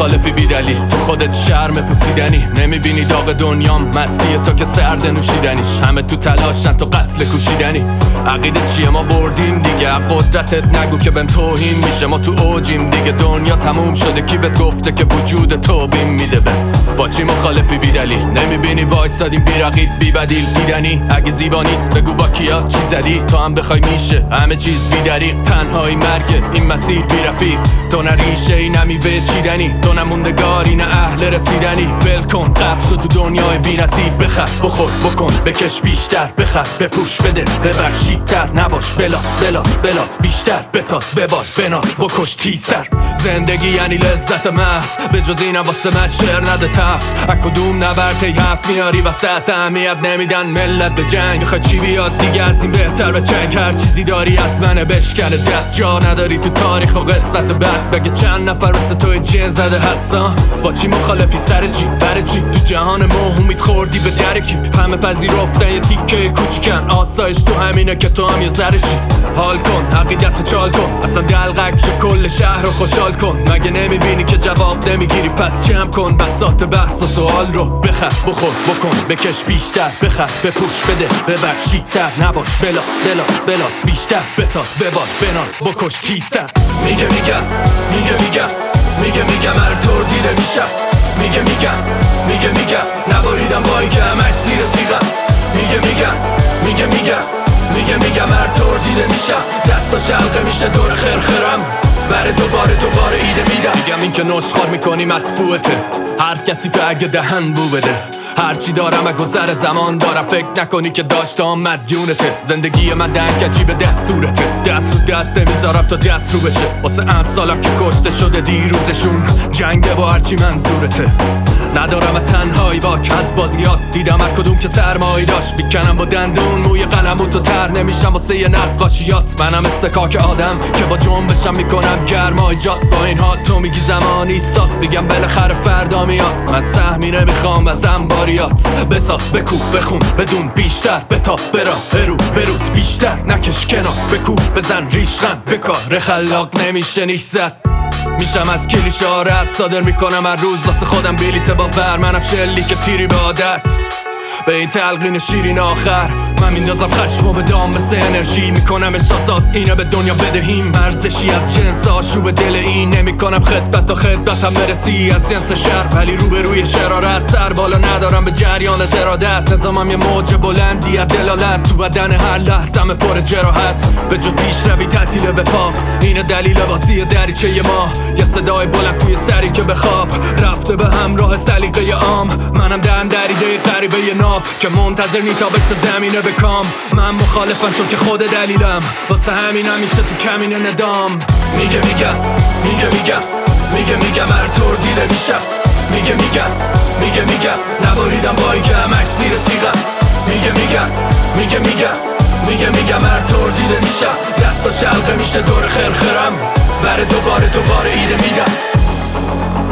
مخالفی بی دلیل، تو خودت شرم پوسیدنی. نمیبینی داغ دنیام مستیه تو که سرد نوشیدنیش. همه تو تلاشن تو قتل کوشیدنی. عقیده چیه ما بردیم دیگه، قدرتت نگو که بهم توهین میشه. ما تو اوجیم دیگه، دنیا تموم شده. کی بهت گفته که وجود تو بیم میده؟ با چی مخالفی بی دلیل؟ نمیبینی وایسادیم بی رقیب بی بدیل. دیدنی اگه زیبا نیست بگو با کیا چی زدی. تو هم بخوای میشه همه چیز بی دریغ. تنهایی مرگ این مسیر بی رفیق. تو نه ریشه ای نه میوه چیدنی، تو نه موندگاری نه اهل رسیدنی. ول کن غرق شو تو دنیای بی نظیر. بخر بخور بکن بکش بیشتر، بخر بپوش بده ببخشیدتر. نباش بلاس بلاس بلاس بیشتر، بتاس بباد بناس بکش تیزتر. زندگی یعنی لذت محض، به جز این واسه من شعر نده تفت. از کدوم نبرد حرف میاری وسط اهمیت نمیدن ملت به جنگ. میخوای چی بیاد دیگه از این بهتر به چنگ؟ هر چیزی داری از منه بشکنه دست. جا نداری تو تاریخ و قسمت بعد. بگه چند نفر واسه توی جن زده هستن. با چی مخالفی سر چی برای چی؟ تو جهان ما امید خوردی به در کی؟ همه پذیرفتن یه تیکه کوچیکن. آسایش تو همینه که تو هم یه ذره‌شی. حال کن عقیدتو چال کن، اصلا دلقک شو کل شهر رو خوشحال کن. مگه نمیبینی که جواب نمیگیری؟ پس جمع کن بساط بحث و سوال رو. بخر بخور بکن بکش بیشتر، بخر بپوش بده ببخشیدتر. نباش بلاس بلاس بلاس بیشتر، بتاس بباد بناس بکش تیزتر. میگم هر طور دیده میشم. میگم نباریدم با این که همش زیر تیغم. میگم هر طور دیده میشم. دستا شلقه میشه دور خرخرم. بره دوباره ایده میدم. میگم این که نشخار میکنی مدفوعته. حرف کثیفه اگه دهن بو بده. هرچی دارم از گذر زمان دارم. فکر نکنی که داشتم مدیونته. زندگی من دنکجی به دستورته. دست رو دست نمیذارم تا دست رو بشه. واسه امثالم که کشته شده دیروزشون. جنگ با هرچی منظورته. ندارم تنهایی باک از بازیات. دیدم هر کدوم که سرمایی داشت. بیکنم با دندون موی قلمو تو تر نمیشم واسه یه نقاشیات. منم استکاک آدم که با جنبشم میکنم گرمای جات. با این حال تو میگی زمانی استاس. میگم بالاخره فردا میاد. من سهمی نمیخوام از انباریات. بساز بکو بخون بدون بیشتر. بتاب برا برود بیشتر. نکش کنار بکو بزن ریشخن. بکار خلاق نمیشه نیش زد. میشم از کلیشه ها رد صادر میکنم هر روز واسه خودم بلیت باور. منم شلی که تیری به عادت به این تلقین شیرین آخر. من میندازم خشمو به دام مثل انرژی. میکنم احساسات اینو به دنیا بدهیم. ارزشی از جنس آشوب دل این. نمیکنم خدمت تا خدمتم برسی. از جنس شر ولی روبروی شرارت. سر بالا ندارم به جریان ارادت. نظامم یه موج بلندی از دلالت. تو بدن هر لحظم پر جراحت. به جو پیش روی تعطیل وفاق. اینه دلیل بازی دریچه ما. یه صدای بلند توی سری که به خواب رفته به همراه سلیقه عام. منم دهن دریده غریبه ناب که منتظر نیتا بشه زمینه به کام. من مخالفم چون که خود دلیلم. واسه همینم میشه تو کمین ندام. میگم هر طور دیده میشم. میگم نباریدم با این که همش زیر تیغم. میگم هر طور دیده میشم. دستا شلقه میشه دور خرخرم. بره دوباره ایده میدم.